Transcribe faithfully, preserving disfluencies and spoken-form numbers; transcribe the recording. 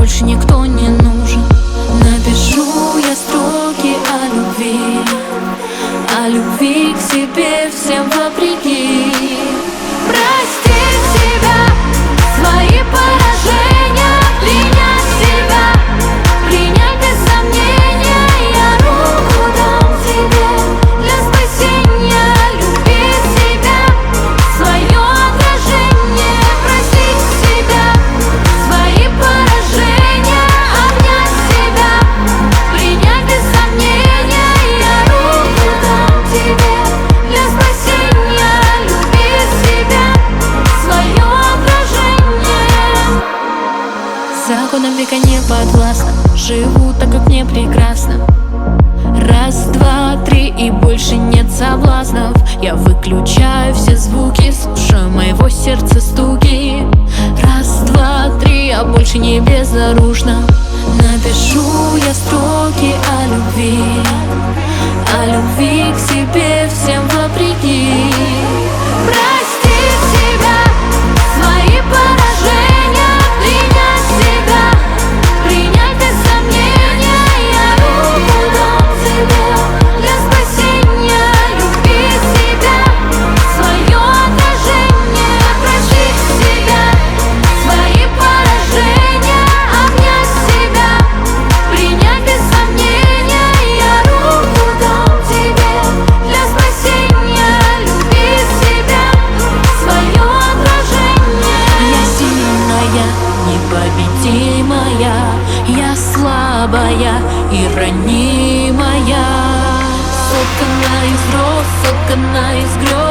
больше никто не нужен. Напишу я строки о любви, о любви к себе всем вопреки. Простить себя, свои поражения, принять себя, принять без сомнения. Я руку дам тебе для спасения. Любить себя, свое отражение, простить себя, свои поражения, обнять себя, принять без сомнения. Я руку дам тебе для спасения. Любить себя, свое отражение. Законам века не подвластна, живу так, как мне прекрасно. Раз, два, три и больше нет соблазнов. Я выключаю все звуки, слушаю моего сердца стуки. Раз, два, три, а больше не безоружна. Напишу я строки о любви, о любви к себе всем вопреки. Простить себя, свои поражения, принять себя, принять без сомнения. Я руку дам тебе для спасения. Любить себя, свое отражение, простить себя, свои поражения, обнять себя, принять без сомнения. Я руку дам тебе для спасения. Любить себя, свое отражение. Я сильная, непобедимая, я слабая и ранимая, соткана из роз, соткана из грез.